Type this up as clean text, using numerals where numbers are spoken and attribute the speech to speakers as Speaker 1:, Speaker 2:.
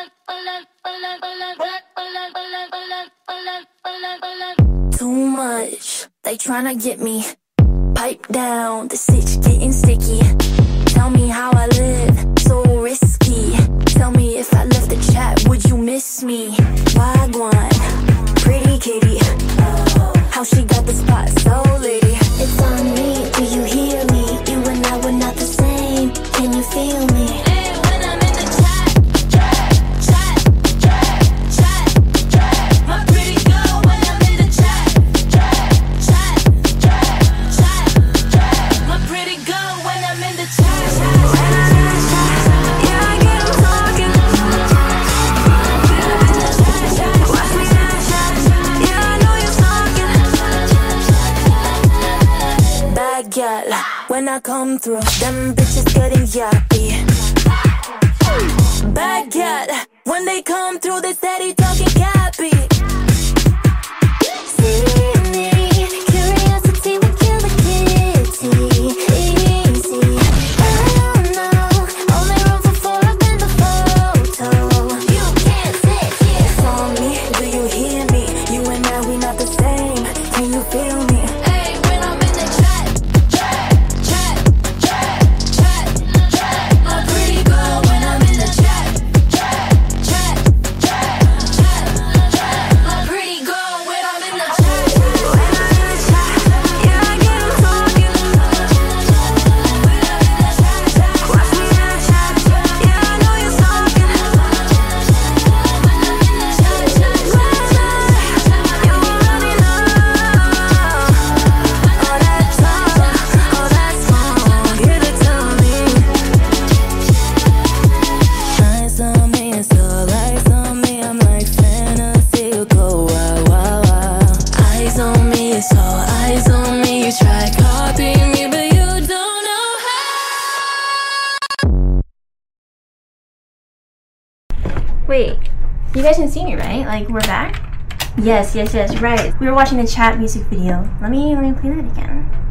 Speaker 1: Too much, they tryna get me. Pipe down, the stitch getting sticky. Tell me how I live, so risky. Tell me if I left the chat, would you miss me? Wagwan, pretty kitty. How she got the spot so litty. It's on me, do you hear me? You and I were not the same, can you feel me? Hey, when I'm in the chat, my pretty girl when I'm in the chat, my pretty girl when I'm in the chat. Yeah, I get 'em talking. Watch me chat. Yeah, I know you're talking. Bad gal, when I come through, them bitches getting yappy. Bad gal, when they come through, they steady talking cappy. See me, curiosity will kill the kitty. Easy. Oh no, only room for four up in the photo. You can't sit here. It's on me, do you hear me? You and I, we not the same. Can you feel me? Hey, when I'm in the chat. My pretty girl when I'm in the chat. My pretty girl when I'm in the chat. Yeah, I get 'em talking. Watch me chat. Yeah, I know you're talking. You already know. All that talk, all that song, give it to me. Eyes on me, it's all eyes on me. I'm like fantasy, you go wow, wow, wow. Eyes on me, it's all eyes on me. You try copying me, but you don't know how.
Speaker 2: Wait, you guys can see me, right? Like, we're back? Yes, right. We were watching the chat music video. Let me play that again.